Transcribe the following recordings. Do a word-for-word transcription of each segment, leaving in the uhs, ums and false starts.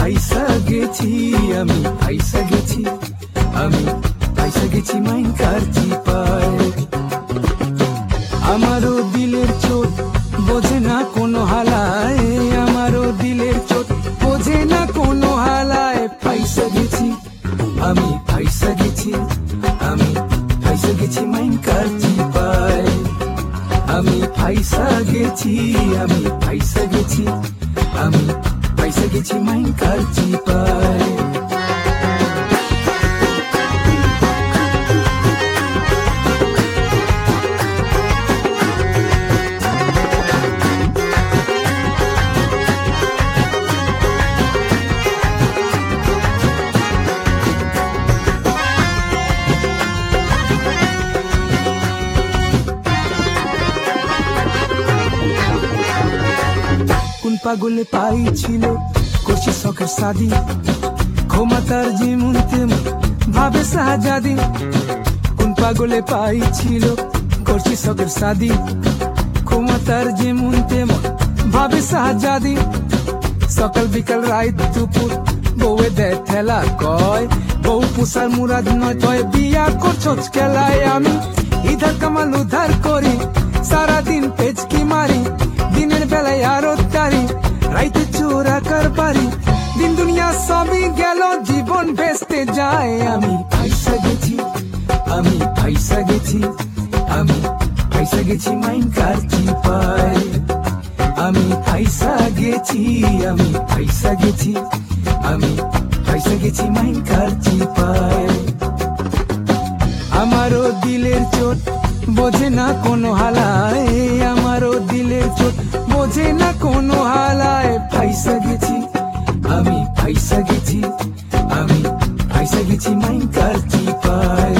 ফাইসা গেছি, আমি ফাইসা গেছি, আমি ফাইসা গেছি মাইনকার চিপায়। আমারও দিলের চোট বোঝে না কোনো হালায়, আমারও দিলের চোট বোঝে না কোনো হালায়। ফাইসা গেছি, আমি ফাইসা গেছি, আমি ফাইসা গেছি মাইনকার চিপায়। আমি ফাইসা গেছি, আমি ফাইসা গেছি, আমি ফাইসা গেছি মাইনকার চিপায়। কোন পাগলে পাইছিল করছি শখের শাদি, ক্ষমতার যেমন তেমন ভাবে শাহজাদি। কোন পাগলে পাইছিল করছি শখের শাদি, ক্ষমতার যেমন তেমন ভাবে শাহজাদি। সকাল বিকাল রাত দুপুর বউয়ে দেয় ঠেলা, কয় বউ পুষার মুরাদ নয়, তয় বিয়া করছস খেলায়। আমি ইধার কামাল উধার করি, সারাদিন পেচকি মারি, দিনের বেলায় আরো তারি, রাইতে চোরা কারবারি। দিন দুনিয়া সবই গেল, জীবন ভেস্তে যায়। আমি ফাইসা গেছি, আমি ফাইসা গেছি, আমি ফাইসা গেছি মাইনকার চিপায়। আমি ফাইসা গেছি, আমি ফাইসা গেছি, আমি ফাইসা গেছি মাইনকার চিপায়। আমারও দিলের চোট বোঝে না কোনো হালায়, আমারও দিলের চোট বোঝে না কোনো হালায়। ফাইসা গেছি, আমি ফাইসা গেছি, আমি ফাইসা গেছি মাইনকার চিপায়।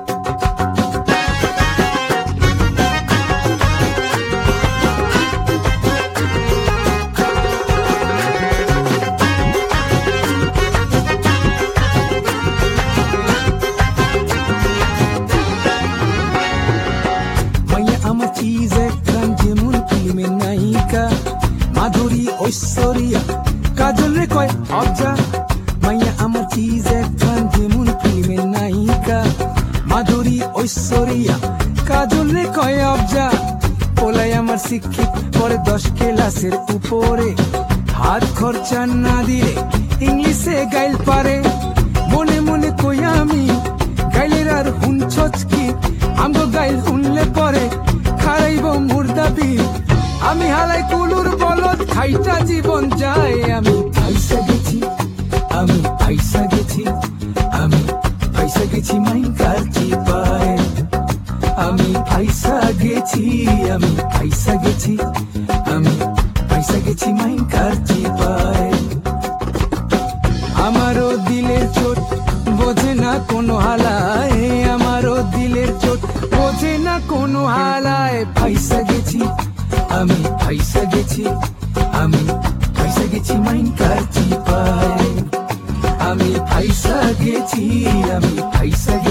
আমার চিজ একখান যেমন ফিল্মের নায়িকা, মাধুরী ঐশ্বরিয়া কাজল রে কয় অবজা। মাইয়া আমার চিজ একখান যেমন ফিল্মের নায়িকা, মাধুরী ঐশ্বরিয়া কাজল রে কয় অবজা। পোলাই আমার শিক্ষিত পরে দশ ক্লাসের উপরে, হাত খরচা না দিলে ইংলিশে গাইল পারে। মনে মনে কই আমি গাইলের আর হুনছছ কি, আমগো গাইল হুনলে পরে খারাইব মুর্দাবি। আমি হালাই কুলুর বলদ খাইটা জীবন যায়। আমি ফাইসা গেছি, আমি ফাইসা গেছি, আমি ফাইসা গেছি মাইনকার চিপায়। আমি ফাইসা গেছি, আমি ফাইসা গেছি, আমি ফাইসা গেছি মাইনকার চিপায়। আমারও দিলের চোট বোঝে না কোনো হালায়, আমারও দিলের চোট বোঝে না কোনো হালায়। ফাইসা গেছি, আমি ফাইসা গেছি, আমি ফাইসা গেছি মাইনকার চিপায়। আমি ফাইসা গেছি, আমি ফাইসা